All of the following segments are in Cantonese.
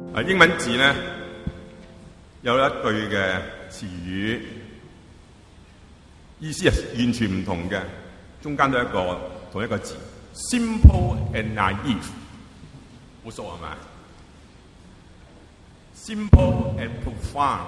英文字咧有一句嘅詞語，意思係完全唔同嘅，中間都係同一個字 ，simple and naive， 好熟係咪 ？simple and profound，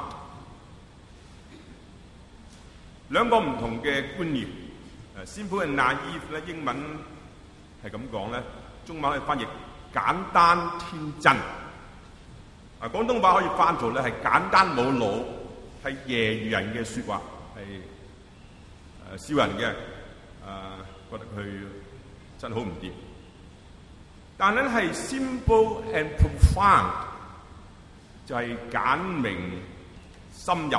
兩個唔同嘅觀念。simple and naive 咧，英文係咁講咧，中文可以翻譯簡單天真。廣東話可以翻做咧係簡單冇腦，係揶揄人嘅説話，係笑人嘅，覺得佢真係好唔掂。但係咧係 simple and profound， 就係簡明深入，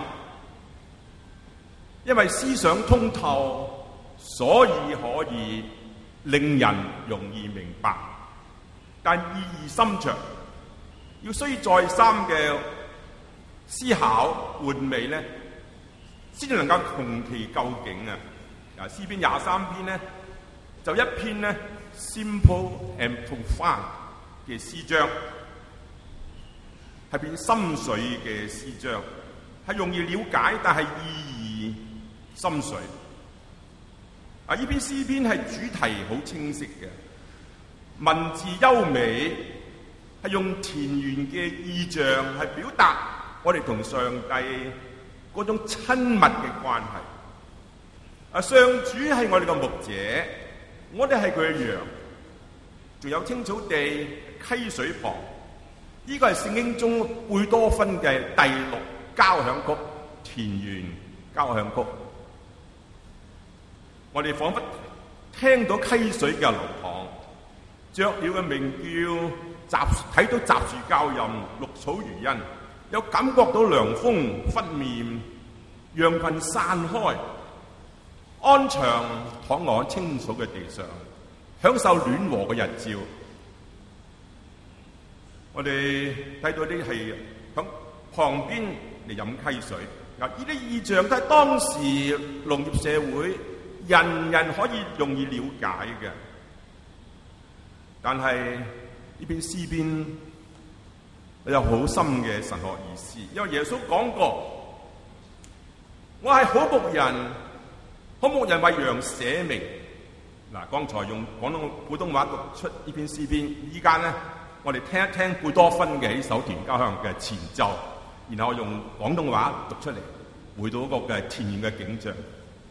因為思想通透，所以可以令人容易明白，但意義深長。要需要再三嘅思考換味咧，先至能夠窮其究竟啊！詩篇23篇咧，就一篇咧 simple and profound 嘅詩章，係篇深邃嘅詩章，係容易了解，但係意義深邃。呢篇詩篇係主題好清晰嘅，文字優美。係用田園嘅意象係表達我哋同上帝嗰種親密嘅關係。上主係我哋嘅牧者，我哋係佢嘅羊，仲有青草地、溪水旁。呢個係聖經中貝多芬嘅第6交響曲《田園交響曲》。我哋彷彿聽到溪水嘅流淌，雀鳥嘅鳴叫，睇到雜樹交蔭，綠草如茵，又感覺到涼風拂面，羊群散開，安詳躺臥喺青草嘅地上，享受暖和嘅日照。我哋睇到啲係響旁邊嚟飲溪水。嗱，呢啲意象都係當時農業社會人人可以容易了解嘅，但係呢篇詩篇有好深嘅神學意思，因為耶穌講過：我係好牧人，好牧人為羊捨命。嗱，剛才用普通話讀出呢篇詩篇，依家咧我哋聽一聽貝多芬嘅呢首《田園交響》嘅前奏，然後用廣東話讀出嚟，回到嗰個嘅田園嘅景象。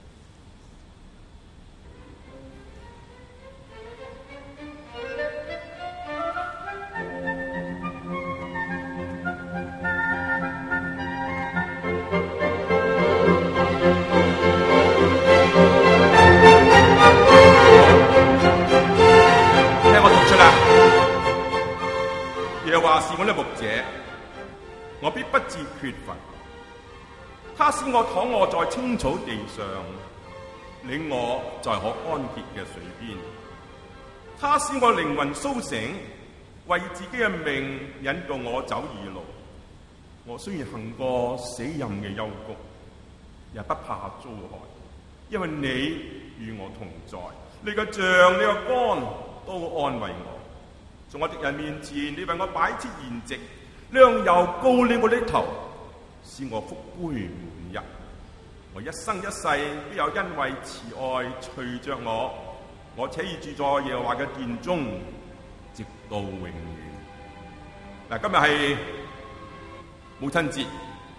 是我的牧者，我必不致缺乏。他使我躺臥在青草地上，領我在可安歇嘅水邊。他使我靈魂甦醒，為自己嘅命引導我走義路。我雖然行過死蔭嘅幽谷，也不怕遭害，因為你與我同在。你嘅杖、你嘅竿都安慰我。從我敵人面前，你為我擺設筵席，香油膏你我的頭，使我福杯滿溢。我一生一世必有恩惠慈愛隨着我，我且要住在耶和華嘅殿中，直到永遠。嗱，今日係母親節，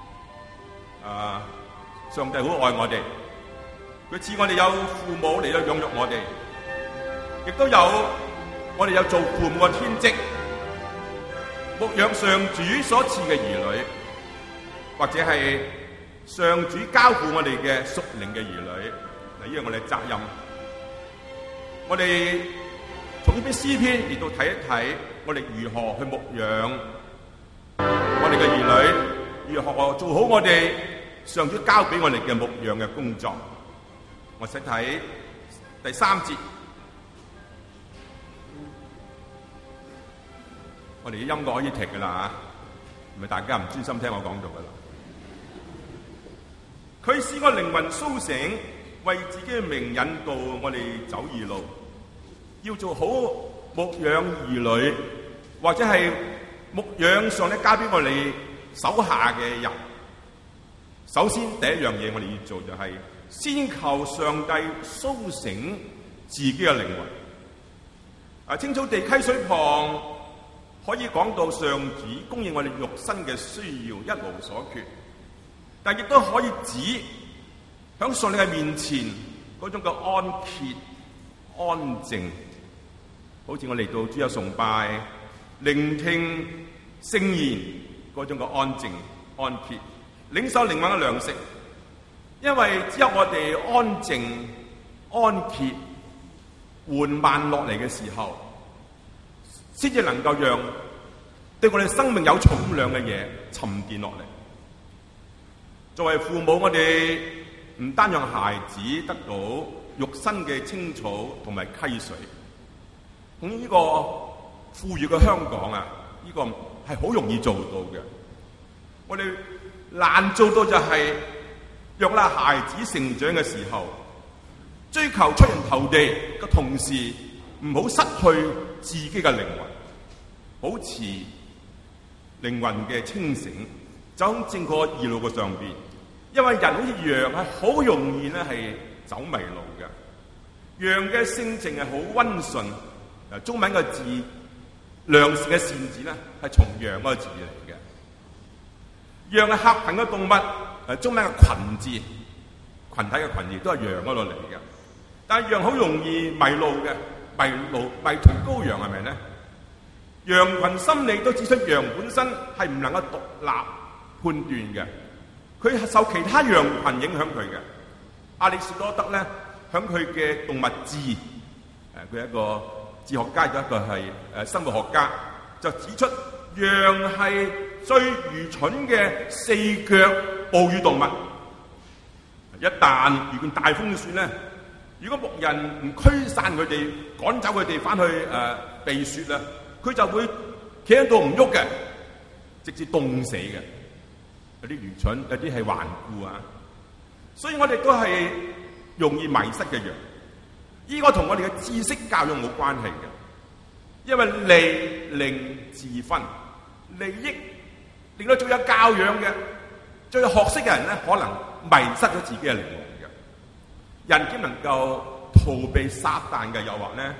上帝好愛我哋，佢賜我哋有父母嚟到養育我哋，亦都有。我哋有做父母嘅天職，牧養上主所賜嘅兒女，或者係上主交付我哋嘅屬靈嘅兒女。嗱，呢個我哋責任。我哋從呢篇詩篇嚟到睇一睇，我哋如何去牧養我哋嘅兒女，如何做好我哋上主交俾我哋嘅牧養嘅工作。我先睇第3節。我哋啲音樂可以停噶啦嚇，唔係大家唔專心聽我講到噶啦。佢使我靈魂甦醒，為自己嘅名引導我哋走義路。要做好牧養兒女，或者係牧養上帝交俾我哋手下嘅人，首先第一樣嘢我哋要做就係先求上帝甦醒自己嘅靈魂。青草地溪水旁可以講到上主供應我哋肉身嘅需要一無所缺，但亦都可以指響上帝嘅面前嗰種嘅安歇安靜，好似我嚟到主日崇拜聆聽聖言嗰種嘅安靜安歇，領受靈魂嘅糧食。因為只有我哋安靜安歇緩慢落嚟嘅時候，先至能夠讓對我哋生命有重量嘅嘢沉澱落嚟。作為父母，我哋唔單讓孩子得到肉身嘅青草同埋溪水，咁呢個富裕嘅香港啊，呢個係好容易做到嘅。我哋難做到就係讓啦孩子成長嘅時候，追求出人頭地嘅同時，唔好失去自己嘅靈魂，保持靈魂嘅清醒，走正確義路嘅上邊。因為人好似羊係好容易咧係走迷路嘅。羊嘅性情係好溫順，中文嘅字良善嘅善字咧係從羊嗰個字嚟嘅。羊係合群嘅動物，中文嘅群字群體嘅群字都係羊嗰度嚟嘅。但係羊好容易迷路嘅，迷途羔羊係咪咧？羊群心理都指出羊本身係唔能夠獨立判斷嘅，佢係受其他羊群影響佢嘅。亞里士多德咧，響佢嘅動物志，佢係一個哲學家，一個係生活學家，就指出羊係最愚蠢嘅四腳哺乳動物。一旦遇見大風雪咧，如果牧人唔驅散佢哋，趕走佢哋翻去避雪啦，佢就會企喺度唔喐嘅，直至凍死嘅。有啲愚蠢，有啲係頑固啊！所以我哋都係容易迷失嘅羊。呢個同我哋嘅知識教育冇關係嘅，因為利令自分，利益令到最有教養嘅、最有學識嘅人咧，可能迷失咗自己嘅靈魂嘅。人點能夠逃避撒旦嘅誘惑呢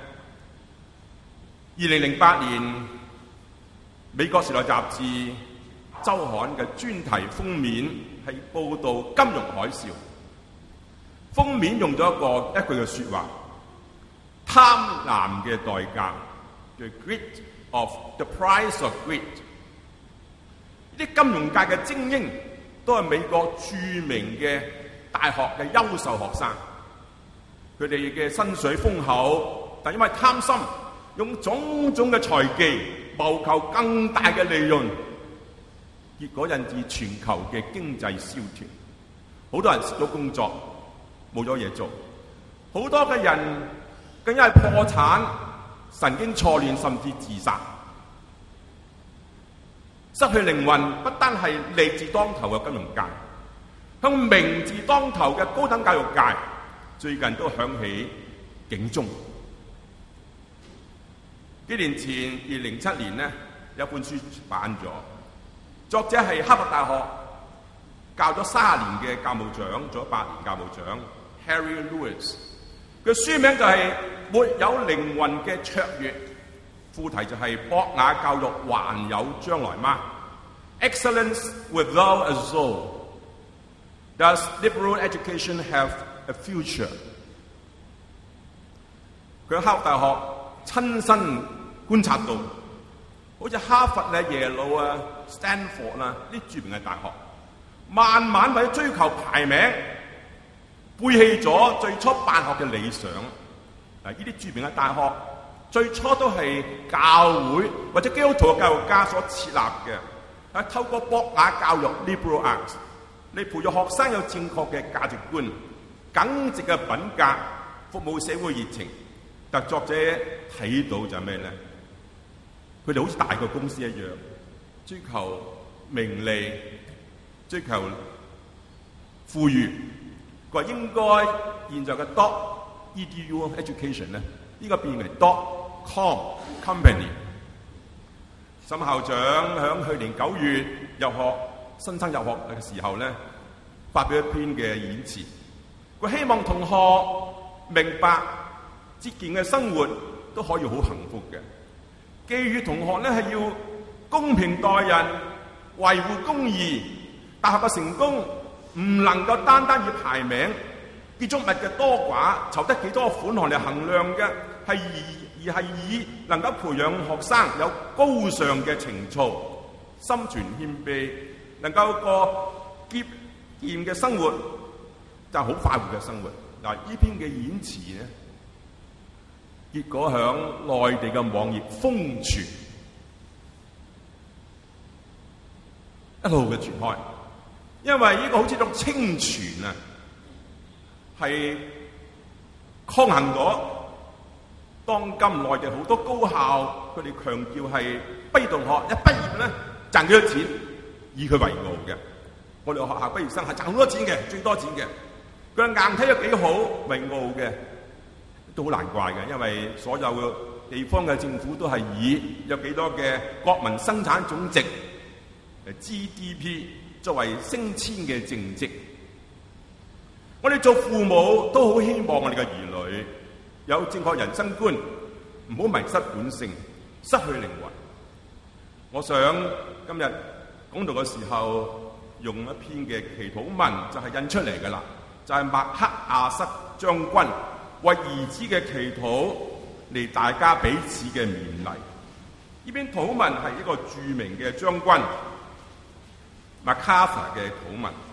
？2008年美國時代雜誌周刊嘅專題封面係報導金融海嘯，封面用咗一句嘅説話：貪婪嘅代價 ，the price of greed。呢啲金融界嘅精英都係美國著名嘅大學嘅優秀學生，佢哋嘅薪水豐厚，但因為貪心，用種種嘅財技謀求更大嘅利潤，結果引致全球嘅經濟蕭條，好多人失咗工作，冇咗嘢做，好多嘅人更因為破產、神經錯亂，甚至自殺。失去靈魂不單係利字當頭嘅金融界，向名字當頭嘅高等教育界，最近都響起警鐘。幾年前2007年呢，有本書出版咗，作者係哈佛大學教咗30年嘅教務長，做咗8年教務長 Harry Lewis。佢書名就係沒有靈魂嘅卓越，副題就係博雅教育還有將來嗎？ Excellence without a soul. Does liberal education have a future？ 佢喺哈佛大學親身觀察到，好似哈佛啊、耶魯啊、Stanford 啊呢著名嘅大學，慢慢為咗追求排名，背棄咗最初辦學嘅理想。呢啲著名嘅大學最初都係教會或者基督徒嘅教育家所設立嘅，係透過博雅教育 （liberal arts） 嚟培育學生有正確嘅價值觀、耿直嘅品格、服務社會熱情。但作者睇到就係咩咧？佢哋好似大個公司一樣，追求名利、追求富裕。佢話應該現在嘅 .edu education 咧，呢個變為 .com company， 沈校長喺去年9月新生入學嘅時候咧，發表一篇嘅演辭，佢希望同學明白節儉嘅生活都可以好幸福嘅，寄語同學咧係要公平待人，維護公義。大學嘅成功唔能夠單單以排名、建築物嘅多寡、籌得幾多款項嚟衡量嘅，而係以能夠培養學生有高尚嘅情操、心存謙卑，能夠過節儉嘅生活，就係好快活嘅生活。嗱，呢篇嘅演辭咧，結果響內地嘅網頁瘋傳，一路嘅傳開。因為呢個好似種清泉啊，係抗衡咗當今內地好多高校，佢哋強調係畢業同學一畢業咧賺幾多錢，以佢為傲嘅。我哋學校畢業生係賺好多錢嘅，最多錢嘅。佢硬體有幾好為傲嘅，都好難怪嘅。因為所有嘅地方嘅政府都係以有幾多嘅國民生產總值GDP 作為升遷嘅正績。我哋做父母都好希望我哋嘅兒女有正確人生觀，唔好迷失本性，失去靈魂。我想今日講道嘅時候用一篇嘅祈禱文就係印出嚟㗎啦，就係麥克阿瑟將軍為兒子嘅祈禱，嚟大家彼此嘅勉勵。呢篇禱文係一個著名嘅將軍麥卡瑟嘅禱文。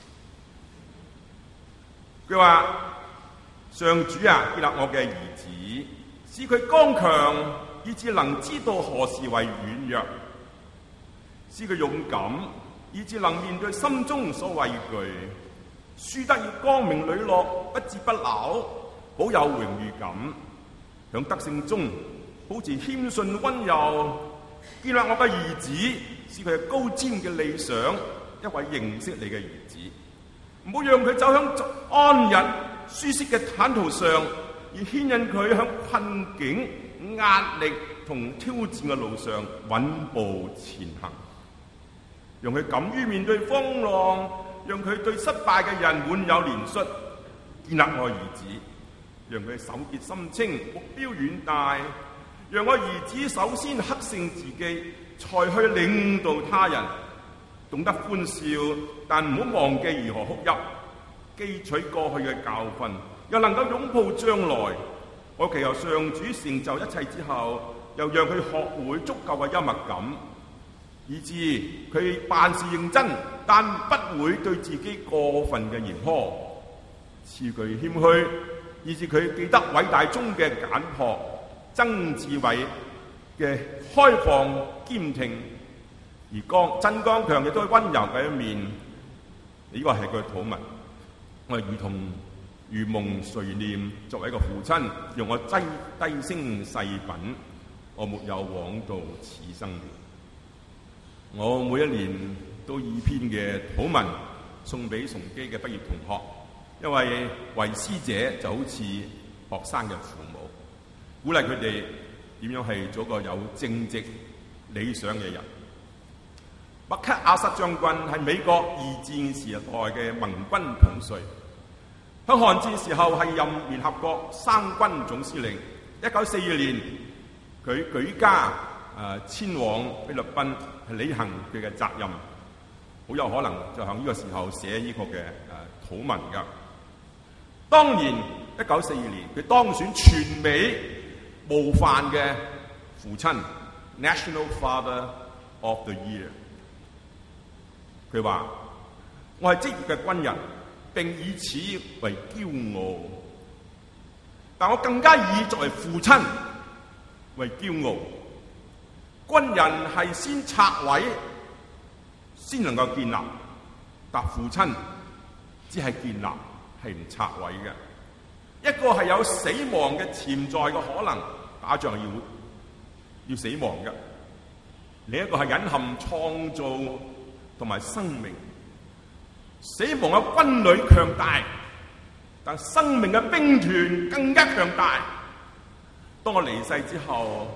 佢話：上主啊，建立我嘅兒子，使佢剛強，以致能知道何時為軟弱；使佢勇敢，以致能面對心中所畏懼；輸得以光明磊落，不至不朽，保有榮譽感；響德性中保持謙遜溫柔。建立我嘅兒子，使佢係高瞻嘅理想，一位認識你嘅兒子。唔好讓佢走向安逸舒適嘅坦途上，而牽引佢向困境、壓力同挑戰嘅路上穩步前行。讓佢敢於面對風浪，讓佢對失敗嘅人滿有憐恤。建立我兒子，讓佢手潔心清，目標遠大。讓我兒子首先克勝自己，才去領導他人。懂得歡笑，但唔好忘記如何哭泣，記取過去嘅教訓，又能夠擁抱將來。我祈求上主成就一切之後，又讓佢學會足夠嘅幽默感，以致佢辦事認真，但不會對自己過分嘅嚴苛。賜佢謙虛，以致佢記得偉大中嘅簡樸，曾志偉嘅開放堅挺。而真剛強亦都係溫柔嘅一面，呢個係佢嘅禱文。我係如夢垂念，作為一個父親，用我低聲細品，我沒有枉度此生。我每一年都以篇嘅禱文送俾崇基嘅畢業同學，因為為師者就好似學生嘅父母，鼓勵佢哋點樣係做一個有正直理想嘅人。麥克阿瑟將軍係美國二戰時代嘅盟軍統帥，喺韓戰時候係任聯合國三軍總司令。1942年，佢舉家遷往菲律賓，係履行佢嘅責任。好有可能就喺呢個時候寫呢個嘅禱文㗎。當年1942年，佢當選全美模範嘅父親 National Father of the Year。佢話：我係職業嘅軍人，並以此為驕傲。但我更加以作為父親為驕傲。軍人係先拆毀，先能夠建立；但父親只係建立，係唔拆毀嘅。一個係有死亡嘅潛在嘅可能，打仗要死亡嘅；另一個係隱含創造同埋生命。死亡嘅軍旅強大，但生命嘅兵團更加強大。當我離世之後，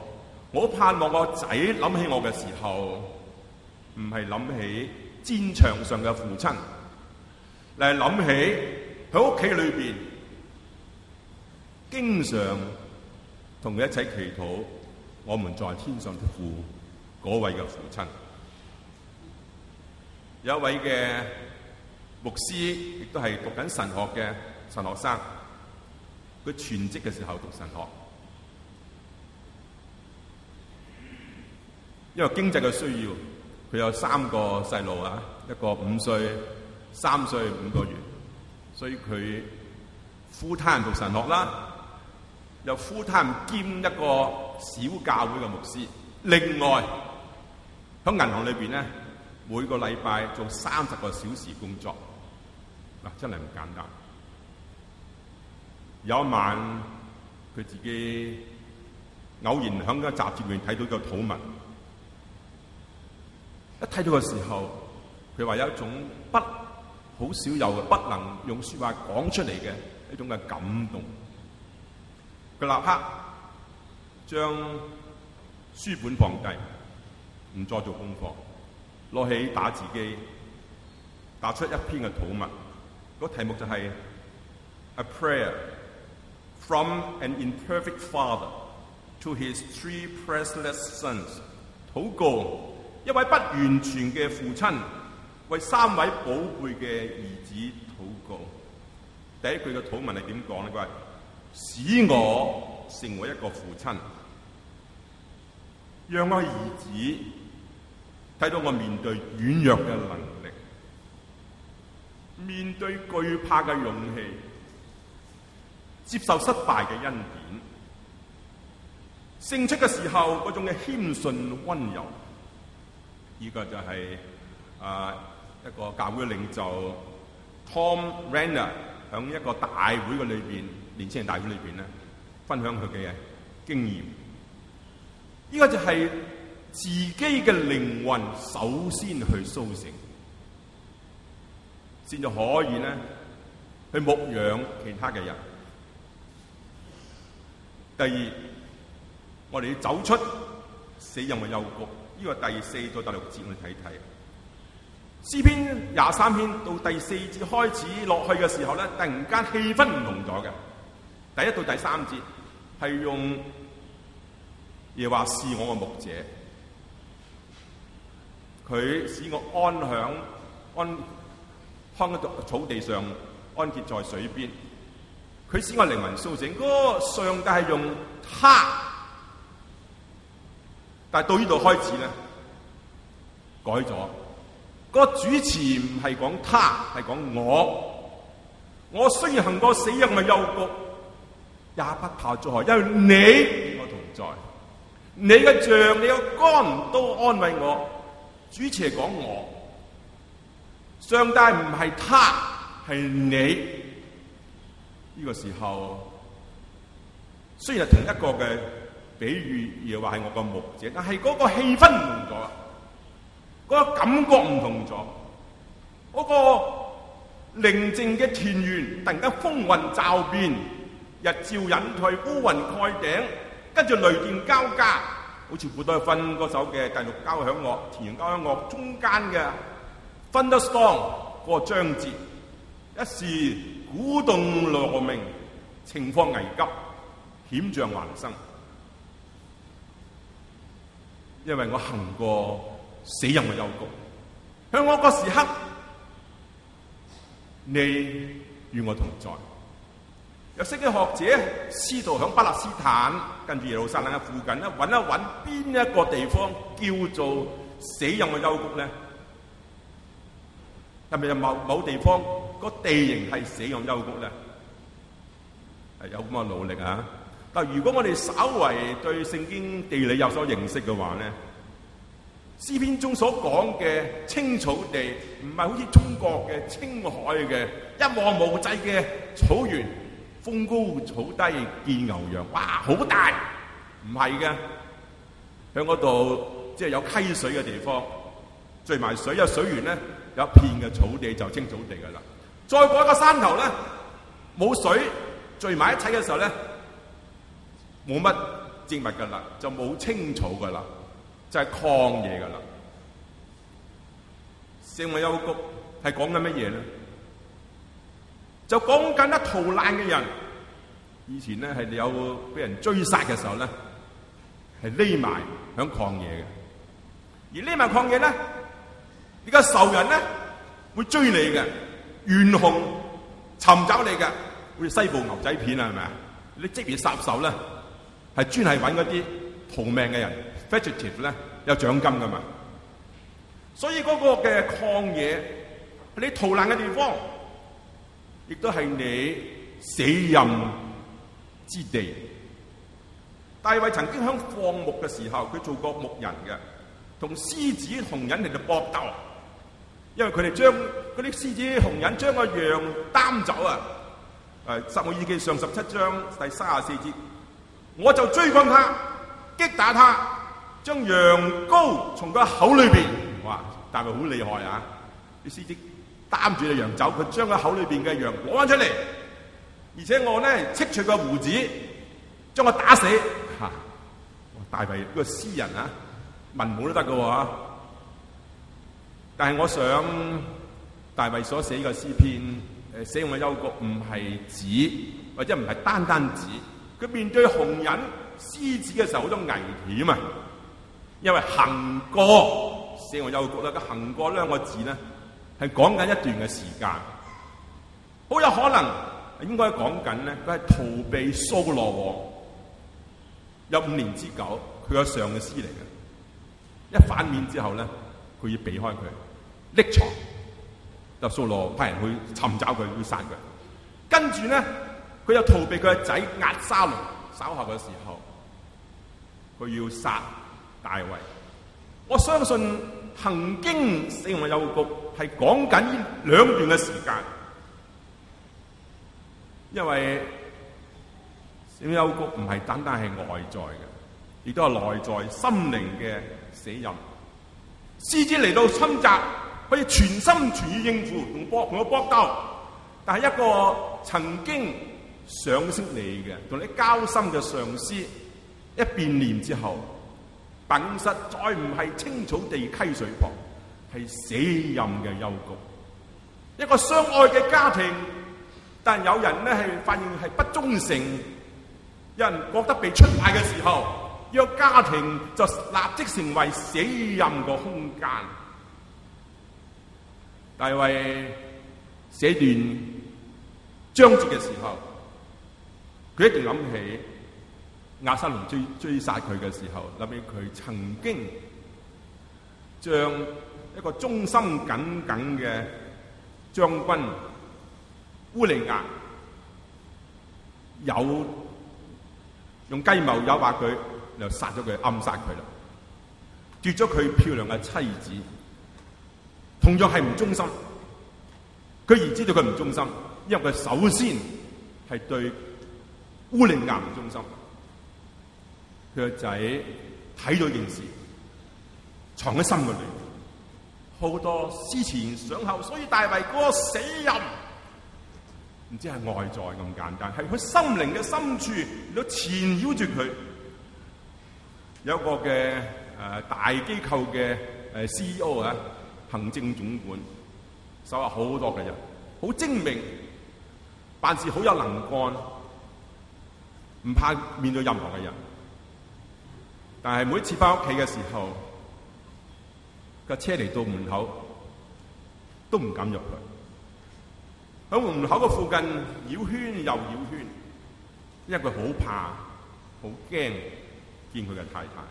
我盼望個仔諗起我嘅時候，唔係諗起戰場上嘅父親，嚟諗起喺屋企裏邊經常同佢一齊祈禱，我們在天上的父嗰位嘅父親。有一位嘅牧師，亦都係讀緊神學嘅神學生，佢全職嘅時候讀神學，因為經濟嘅需要，佢有3個細路啊，一個5歲、3歲、5個月，所以佢 full time 讀神學啦，又 full time 兼一個小教會嘅牧師。另外喺銀行裏邊咧，每個禮拜做30個小時工作，嗱，真係唔簡單。有一晚佢自己偶然喺個雜誌裏面睇到個禱文，一睇到嘅時候，佢話有一種好少有嘅，不能用說話講出嚟嘅一種嘅感動。佢立刻將書本放低，唔再做功課，攞起打字機，打出一篇嘅禱文。個題目就係 A Prayer from an Imperfect Father to His 3 Priceless Sons。禱告一位不完全嘅父親為3位寶貝嘅兒子禱告。第一句嘅禱文係點講咧？佢話使我成為一個父親，讓我兒子睇到我面對軟弱嘅能力，面對懼怕嘅勇氣，接受失敗嘅恩典，勝出嘅時候嗰種嘅謙遜溫柔。呢個就係一個教會領袖 Tom Rainer 響一個大會嘅裏邊，年輕人大會裏邊咧，分享佢嘅經驗。呢個就係自己嘅靈魂首先去甦醒，先至可以咧去牧養其他嘅人。第二，我哋要走出死人嘅幽谷。呢個第4到第6節我哋睇睇。詩篇23篇到第4節開始落去嘅時候咧，突然間氣氛唔同咗嘅。第1到第3節係用耶和華是我嘅牧者，佢使我安喺草地上，安歇在水邊。佢使我靈魂甦醒。嗰個上帝係用他。但係到呢度開始咧，改咗。嗰個主詞唔係講他，係講我。我雖然行過死蔭嘅幽谷，也不怕災害，因為你與我同在。你嘅杖、你嘅竿都安慰我。主詞係講我。上帝唔係他，係你。呢個時候，雖然係同一個嘅比喻，又話係我個牧者，但係嗰個氣氛唔同咗，嗰個感覺唔同咗，嗰個寧靜嘅田園突然間風雲驟變，日照隱退，烏雲蓋頂，跟住雷電交加，好似古德芬嗰首嘅第6交響樂、田園交響樂中間嘅 Thunderstorm 嗰個章節，一時鼓動羅鳴，情況危急，險象環生。因為我行過死蔭嘅幽谷，向我個時刻，你與我同在。有識嘅學者試圖響巴勒斯坦跟住耶路撒冷嘅附近咧，揾一揾邊一個地方叫做死蔭嘅幽谷咧？係咪有某地方個地形係死蔭幽谷咧？係有咁嘅努力啊！但如果我哋稍為對聖經地理有所認識嘅話咧，詩篇中所講嘅青草地，唔係好似中國嘅青海嘅一望無際嘅草原，風高草低見牛羊，哇，好大！唔係嘅，喺嗰度即係有溪水嘅地方，聚埋水有水源咧，有一片嘅草地就青草地噶啦。再過一個山頭咧，冇水聚埋一齊嘅時候咧，冇乜植物噶啦，就冇青草噶啦，就係曠野噶啦。聖靈幽谷係講緊乜嘢咧？就講緊一逃難嘅人，以前咧係有俾人追殺嘅時候咧，係匿埋響曠野嘅。而匿埋曠野咧，而家仇人咧會追你嘅，懸紅尋找你嘅，好似西部牛仔片啊，係咪啊？你職業殺手咧，係專係揾嗰啲逃命嘅人 ，fugitive 咧有獎金噶嘛。所以嗰個嘅曠野，你逃難嘅地方，亦都係你死蔭之地。大衛曾經響放牧嘅時候，佢做過牧人嘅，同獅子紅人嚟到搏鬥，因為佢哋將嗰啲獅子紅人將個羊擔走啊！撒母耳記上17章第34節，我就追趕他，擊打他，將羊羔從佢口裏邊，哇！大衛好厲害啊！啲獅子擔住隻羊走，佢將佢口裏邊嘅羊攞翻出嚟，而且我咧戚除個鬍子，將我打死嚇！大衛呢個詩人啊，文武都得嘅喎。但係我想大衛所寫嘅詩篇，使用嘅幽谷唔係指，或者唔係單單指佢面對紅人獅子嘅時候好多危險啊！因為行過使用幽谷咧，個行過兩個字咧係講緊一段嘅時間，好有可能應該講緊咧，佢係逃避掃羅王有5年之久，佢個上嘅司嚟嘅。一反面之後咧，佢要避開佢，匿藏。就掃羅派人去尋找佢，要殺佢。跟住咧，佢又逃避佢嘅仔押沙龍。稍後嘅時候，佢要殺大衛。我相信行經死亡嘅幽谷係講緊呢兩段嘅時間，因為死亡幽谷唔係單單係外在嘅，亦都係內在心靈嘅死蔭。獅子嚟到侵襲，可以全心全意應付同佢搏鬥，但係一個曾經賞識你嘅、同你交心嘅上司，一變臉之後，辦公室再唔係青草地溪水旁，係死蔭嘅幽谷。一個相愛嘅家庭，但有人咧係發現係不忠誠，有人覺得被出賣嘅時候，呢個家庭就立即成為死蔭嘅空間。大衛寫段章節嘅時候，佢一定諗起押沙龍追殺佢嘅時候，諗起佢曾經將一個忠心耿耿嘅將軍烏利亞用計謀誘惑佢，就殺咗佢，暗殺佢啦，奪咗佢漂亮嘅妻子。同樣係唔忠心，佢而知道佢唔忠心，因為佢首先係對烏利亞唔忠心。佢個仔睇咗件事，藏喺心裏，好多思前想後，所以大衛嗰個死蔭唔知係外在咁簡單，係佢心靈嘅深處都纏繞住佢。有一個嘅大機構嘅CEO啊。行政總管手下好多嘅人，好精明，辦事好有能幹，唔怕面對任何嘅人。但係每一次翻屋企嘅時候，架車嚟到門口都唔敢入去，喺門口嘅附近繞圈又繞圈，因為佢好怕、好驚見佢嘅太太。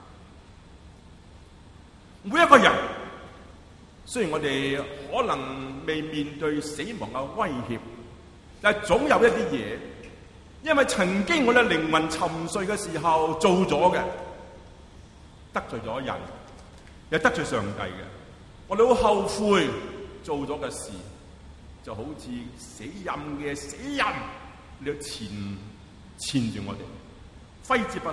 每一個人。雖然我哋可能未面對死亡嘅威脅，但係總有一啲嘢，因為曾經我哋靈魂沉睡嘅時候做咗嘅，得罪咗人，又得罪上帝嘅，我哋好後悔做咗嘅事，就好似死蔭嘅死蔭，你要纏住我哋，揮之不去，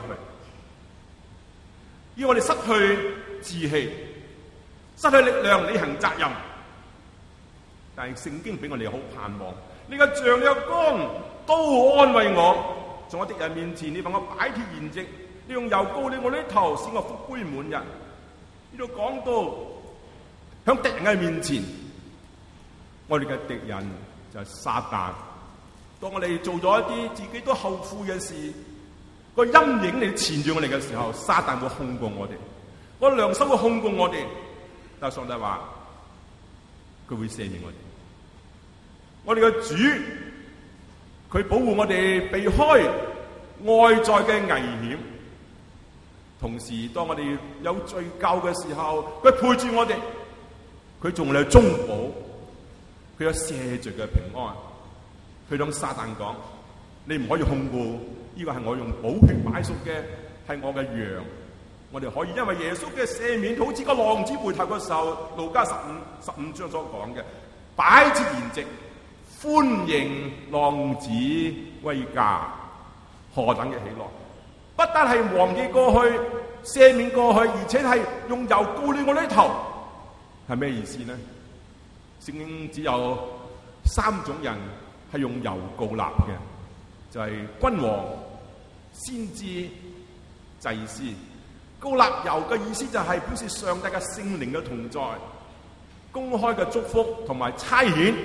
要我哋失去志氣。失去力量履行責任，但係聖經俾我哋好盼望，你個杖、你個竿都安慰我，從我敵人面前，你幫我擺脫筵席， 你用油膏你我呢頭，使我福杯滿溢。呢度講到喺敵人嘅面前，我哋嘅敵人就係撒旦。當我哋做咗一啲自己都後悔嘅事，個陰影嚟纏住我哋嘅時候，撒旦會控告我哋，個良心會控告我哋。但係上帝話佢會赦免我哋。我哋嘅主，佢保護我哋避開外在嘅危險，同時當我哋有罪疚嘅時候，佢陪住我哋，佢仲嚟中保，佢有赦罪嘅平安。佢同撒旦講：你唔可以控告，呢個係我用寶血買贖嘅，係我嘅羊。我哋可以因為耶穌嘅赦免，好似個浪子回頭嘅時候，路加15章所講嘅，擺設筵席，歡迎浪子歸家，何等嘅喜樂！不單係忘記過去、赦免過去，而且係用油膏你我呢頭，係咩意思呢？聖經只有3種人係用油膏立嘅，就係君王、先知、祭司。膏立油嘅意思就係表示上帝嘅聖靈嘅同在，公開嘅祝福同埋差遣。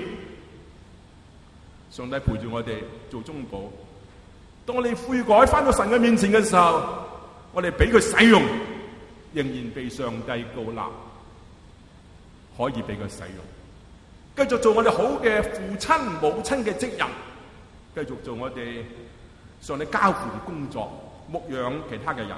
上帝陪住我哋做中保。當我哋悔改翻到神嘅面前嘅時候，我哋俾佢使用，仍然被上帝膏立，可以俾佢使用，繼續做我哋好嘅父親母親嘅職任，繼續做我哋上帝交付嘅工作，牧養其他嘅人。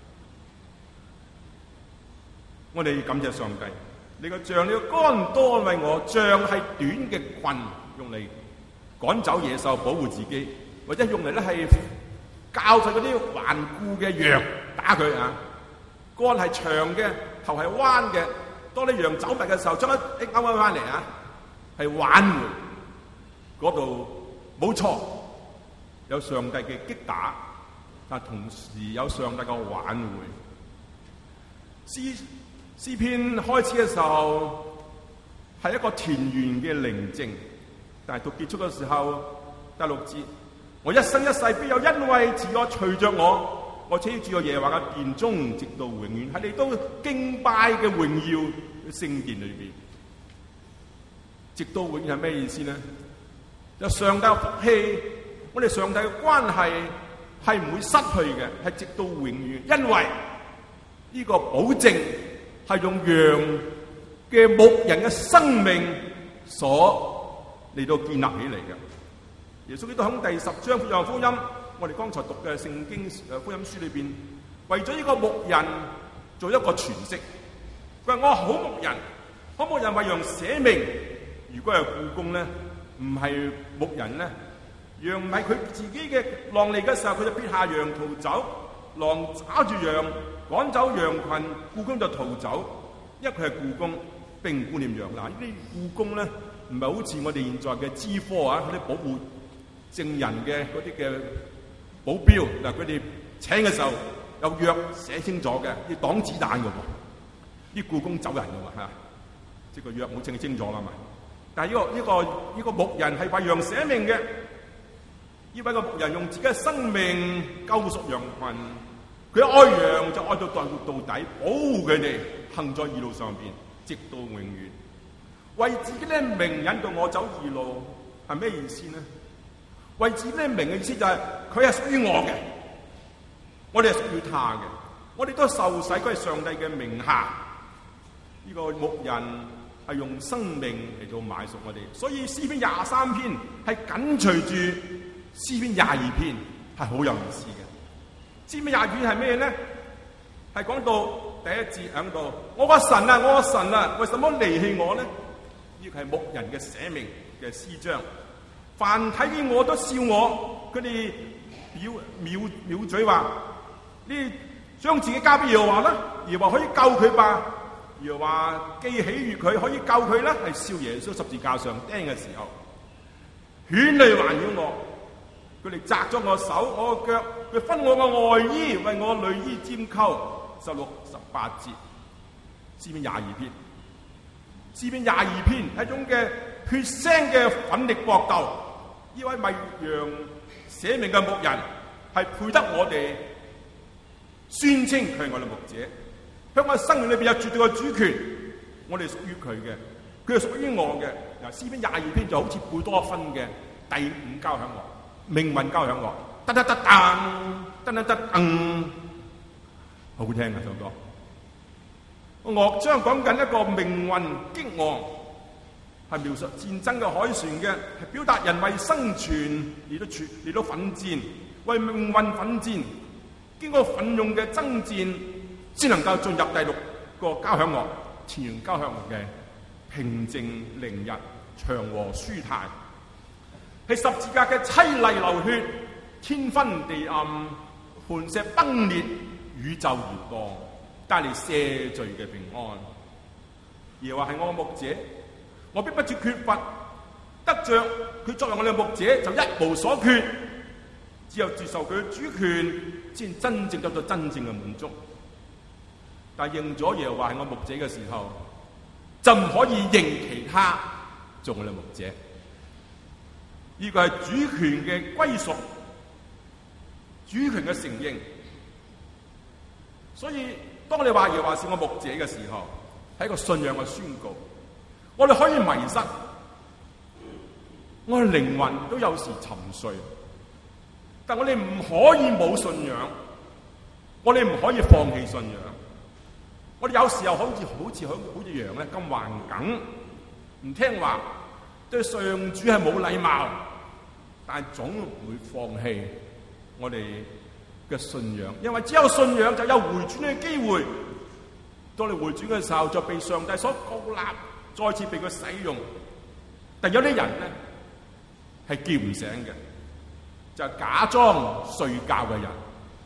我哋感謝上帝，你個杖，你個竿多為我，杖係短嘅棍，用嚟趕走野獸，保護自己，或者用嚟咧係教訓嗰啲頑固嘅羊，打佢啊。竿係長嘅，頭係彎嘅，當你羊走迷嘅時候，將一勾勾翻嚟啊，係挽回。嗰度冇錯，有上帝嘅擊打，但同時有上帝嘅挽回。詩篇開始嘅時候係一個田園嘅寧靜，但係到結束嘅時候，第6節，我一生一世必有恩惠慈愛隨着我，我且住個耶和華嘅殿中，直到永遠。喺你都敬拜嘅榮耀聖殿裏邊，直到永遠係咩意思呢？就上帝嘅福氣，我哋上帝嘅關係係唔會失去嘅，係直到永遠，因為呢個保證係用羊嘅牧人嘅生命所嚟到建立起嚟嘅。耶穌基督喺第10章約翰福音，我哋剛才讀嘅聖經福音書裏邊，為咗呢個牧人做一個詮釋。佢話我好牧人，好牧人為羊捨命。如果係僱工咧，唔係牧人咧，羊唔係佢自己嘅，狼嚟嘅時候佢就撇下羊逃走，狼抓住羊趕走羊群，僱工就逃走，因為佢係僱工並唔顧念羊。嗱，呢啲僱工咧唔係好似我哋現在嘅資科啊，嗰啲保護證人嘅嗰啲嘅保鏢。嗱，佢哋請嘅時候有約寫清楚嘅，要擋子彈嘅喎，啲僱工走人嘅喎嚇，即係個約冇寫清楚啦嘛。但係呢個牧人係為羊捨命嘅，呢位個牧人用自己嘅生命救贖羊群。佢愛羊就愛到到底，保護佢哋行在義路上邊，直到永遠。為自己咧名引導我走義路，係咩意思呢？為自己咧名嘅意思就係佢係屬於我嘅，我哋係屬於他嘅，我哋都受洗，佢係上帝嘅名下。呢個牧人係用生命嚟到買贖我哋，所以詩篇23篇係緊隨住詩篇22篇，係好有意思嘅。詩篇22篇係咩咧？係講到第一節喺度，我個神啊，我個神啊，為什麼離棄我咧？呢個係牧人嘅寫明嘅詩章。凡睇見我都笑我，佢哋藐嘴話：你將自己交俾耶和華啦，耶和華可以救佢吧？耶和華既喜悅佢，可以救佢啦。係笑耶穌十字架上釘嘅時候，犬類環繞我。佢哋摘咗我手，我個腳，佢分我個外衣，為我內衣拈鬮。16、18節，詩篇22篇，詩篇22篇係一種嘅血腥嘅奮力搏鬥。呢位為羊捨命嘅牧人係配得我哋宣稱佢係我哋牧者，喺我生命裏邊有絕對嘅主權，我哋屬於佢嘅，佢係屬於我嘅。嗱，詩篇22篇就好似貝多芬嘅第5交響樂，命運交響樂，得得得噔，得得得噔，好聽啊首歌。樂章講緊一個命運激昂，係描述戰爭嘅凱旋嘅，係表達人為生存嚟到奮戰，為命運奮戰，經過奮勇嘅爭戰，先能夠進入第6個交響樂，前弦交響樂嘅平靜寧日、祥和舒泰，係十字架嘅淒厲流血，天昏地暗，磐石崩裂，宇宙搖蕩，帶嚟赦罪嘅平安。耶和華係我嘅牧者，我必不致缺乏，得着佢作為我哋嘅牧者就一無所缺。只有接受佢嘅主權，先真正得到真正嘅滿足。但係認咗耶和華係我牧者嘅時候，就唔可以認其他做我哋牧者。呢個係主權嘅歸屬，主權嘅承認。所以當我哋話耶和華是我牧者嘅時候，係一個信仰嘅宣告。我哋可以迷失，我哋靈魂都有時沉睡，但我哋唔可以冇信仰，我哋唔可以放棄信仰。我哋有時候好似羊咧咁頑梗，唔聽話，對上主係冇禮貌，但係總唔會放棄我哋嘅信仰，因為只有信仰就有回轉嘅機會。當你回轉嘅時候，就被上帝所膏立，再次被佢使用。但有啲人咧係叫唔醒嘅，就係假裝睡覺嘅人。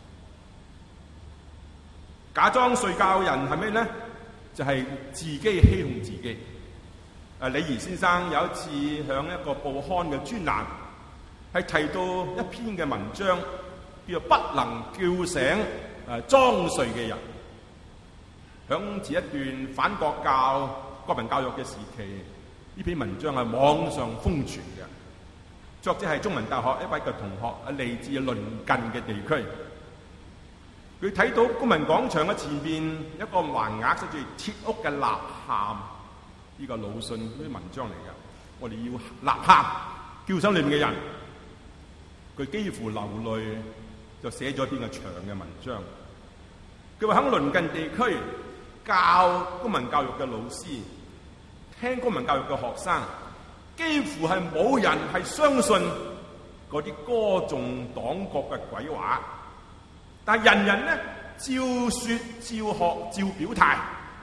假裝睡覺嘅人係咩咧？就係自己欺哄自己。李怡先生有一次響一個報刊嘅專欄，係提到一篇嘅文章，叫做不能叫醒裝睡嘅人。響前一段反國民教育嘅時期，呢篇文章係網上瘋傳嘅。作者係中文大學一位嘅同學，嚟自鄰近嘅地區。佢睇到公民廣場嘅前邊一個橫額寫住鐵屋嘅吶喊，呢個魯迅嗰啲文章嚟嘅。我哋要吶喊，叫醒裏面嘅人。佢幾乎流淚，就寫咗一篇嘅長嘅文章。佢話喺鄰近地區教公民教育嘅老師，聽公民教育嘅學生，幾乎係冇人係相信嗰啲歌頌黨國嘅鬼話。但係人人咧照說照學照表態，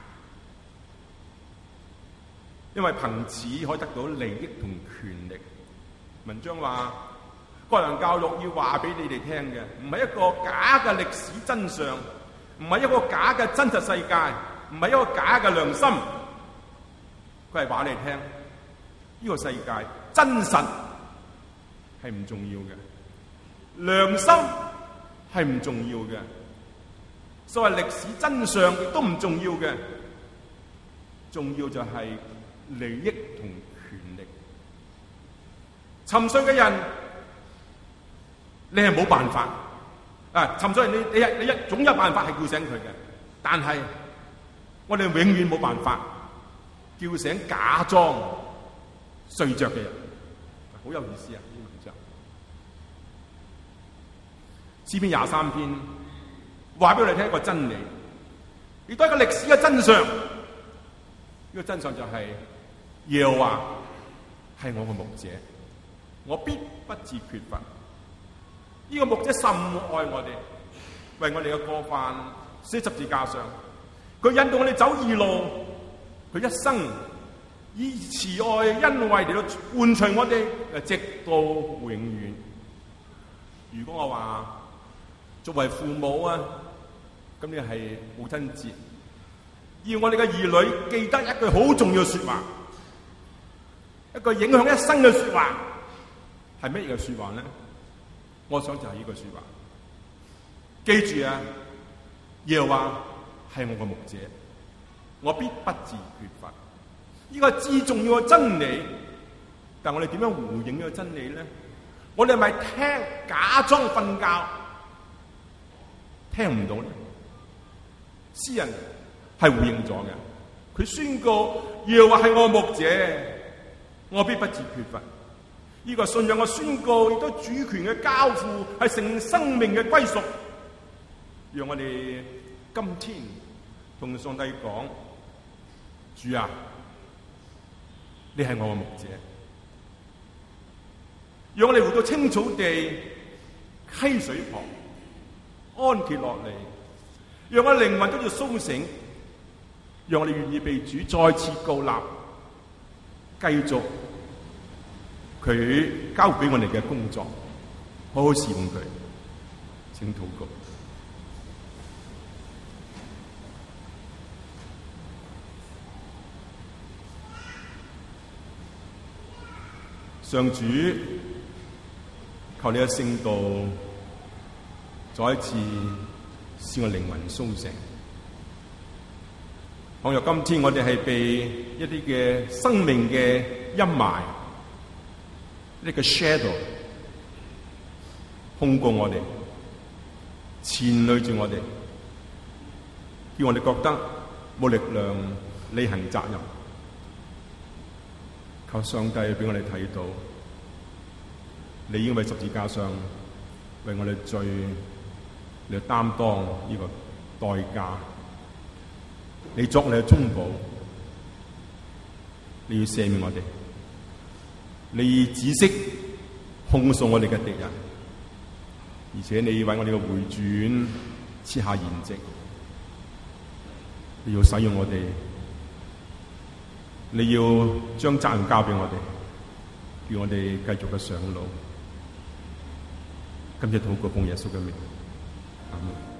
因為憑此可以得到利益同權力。文章話，國民教育要話俾你哋聽嘅，唔係一個假嘅歷史真相，唔係一個假嘅真實世界，唔係一個假嘅良心。佢係話你聽，呢個世界真實係唔重要嘅，良心係唔重要嘅，所謂歷史真相亦都唔重要嘅，重要就係利益同權力。沉睡嘅人，你係冇辦法啊！沉睡人你總有辦法係叫醒佢嘅，但係我哋永遠冇辦法叫醒假裝睡着嘅人。好有意思啊！呢篇文章。詩篇23篇話俾我哋聽一個真理，亦都係一個歷史嘅真相。呢個真相就係耶和華係我嘅牧者，我必不致缺乏。呢個牧者甚愛我哋，為我哋嘅過犯寫十字架上，佢引導我哋走義路，佢一生以慈愛恩惠嚟到換取我哋，直到永遠。如果我話作為父母啊，咁你係母親節，要我哋嘅兒女記得一句好重要嘅說話，一個影響一生嘅說話，係乜嘢嘅說話咧？我想就係呢句說話，記住啊，耶和華係我嘅牧者，我必不致缺乏。呢個至重要嘅真理，但我哋點樣回應呢個真理咧？我哋係咪聽假裝瞓覺？聽唔到咧？ 詩人係回應咗嘅，佢宣告耶和華係我牧者，我必不致缺乏。呢個信仰嘅宣告，亦都主權嘅交付，係成生命嘅歸屬。讓我哋今天同上帝講：主啊，你係我嘅牧者。讓我哋回到青草地、溪水旁，安歇落嚟，讓我靈魂都要甦醒，讓我哋願意被主再次膏立，繼續佢交俾我哋嘅工作，好好侍奉佢。請禱告。上主，求你嘅聖道再一次使我靈魂甦醒。倘若今天我哋係被一啲嘅生命嘅陰霾，呢個 shadow 控告我哋，纏累住我哋，叫我哋覺得冇力量履行責任。求上帝俾我哋睇到，你已經為十字架上為我哋罪嚟擔當呢個代價，你作你嘅中保，你要赦免我哋，你以止息控訴我哋嘅敵人，而且你為我哋嘅回轉設下筵席，你要使用我哋。你要將責任交俾我哋，叫我哋繼續嘅上路。今日禱告奉耶穌嘅名，阿門。